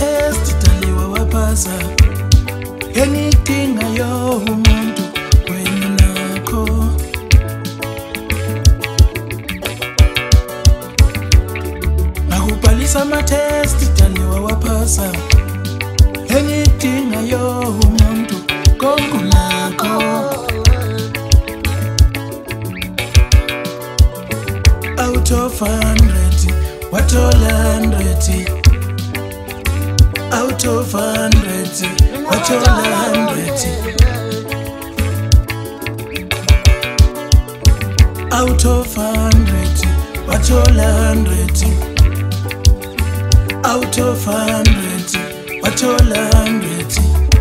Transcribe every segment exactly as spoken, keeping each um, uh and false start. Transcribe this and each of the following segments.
test daliwa wapasa engidinga yo umuntu wena nakho akubhalisa ama test daliwa wapasa engidinga yo umuntu konke nakho out of hundred what all hundred out of hundred what all hundred out of hundred what all hundred out of hundred what all hundred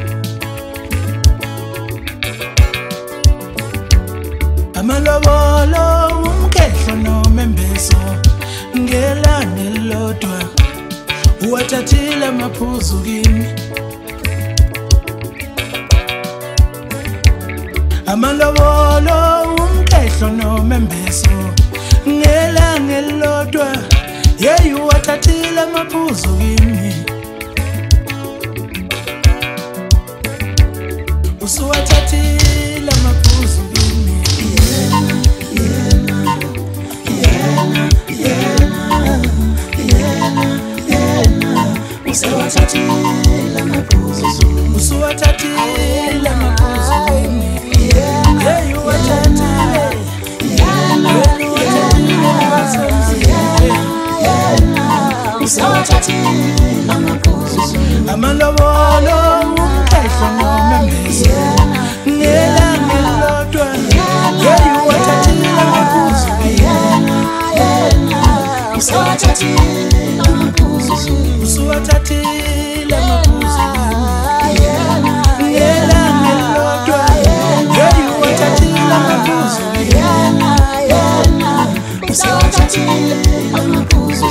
amalobolo umkehlo nomembeso ngelanga elilodwa uwathathile amaphuzu kimi amalobolo umkehlo nomembeso ngelanga elilodwa yeyi uwathathile amaphuzu kimi usuwathathile amaphuzu kimi yena yena yena yena yena usuwathathile amaphuzu usuwathathile amaphuzu kimi yeyi uwathathile yena yena usuwathathile amaphuzu amalobolo umkehlo nomembeso ngelanga elilodwa yeyi uwathathile amaphuzu usuwathathile amaphuzu usuwathathile amaphuzu ngelanga elilodwa yeyi uwathathile amaphuzu usuwathathile amaphuzu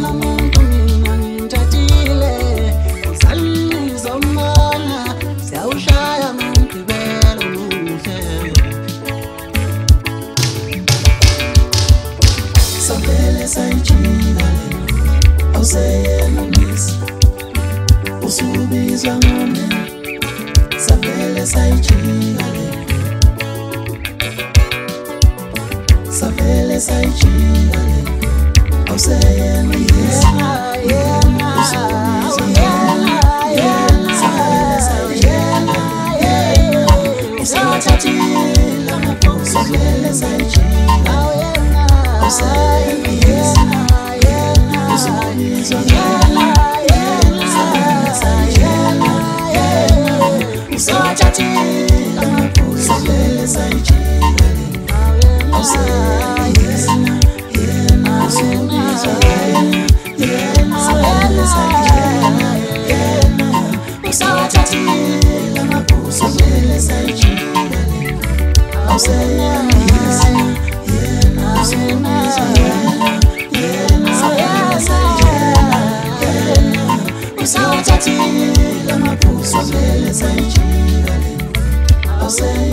Usayena misi usubizwa ngome savele sayijikale savele sayijikale usayena yena yena usubizwa yena savele sayijikale usuwathathile amaphuzu savele sayijikale usayena yena usuwathathile amaphuzu savele sayijikale usayena yena usubizwa yena savele sayijikale usuwathathile amaphuzu savele sayijikale usayena yena yena usubizwa yena savele sayijikale usuwathathile amaphuzu savele sayijikale usayena